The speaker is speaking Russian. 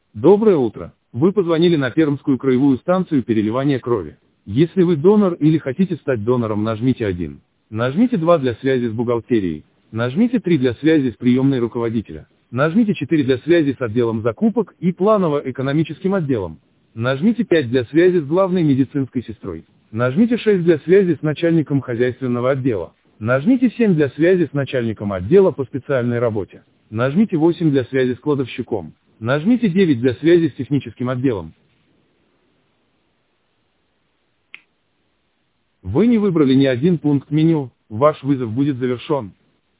Доброе утро. Вы позвонили на Пермскую краевую станцию переливания крови. Если вы донор или хотите стать донором, нажмите 1. Нажмите 2 для связи с бухгалтерией. Нажмите 3 для связи с приемной руководителя. Нажмите 4 для связи с отделом закупок и планово-экономическим отделом. Нажмите 5 для связи с главной медицинской сестрой. Нажмите 6 для связи с начальником хозяйственного отдела. Нажмите 7 для связи с начальником отдела по специальной работе. Нажмите 8 для связи с кладовщиком. Нажмите 9 для связи с техническим отделом. Вы не выбрали ни один пункт меню, ваш вызов будет завершен.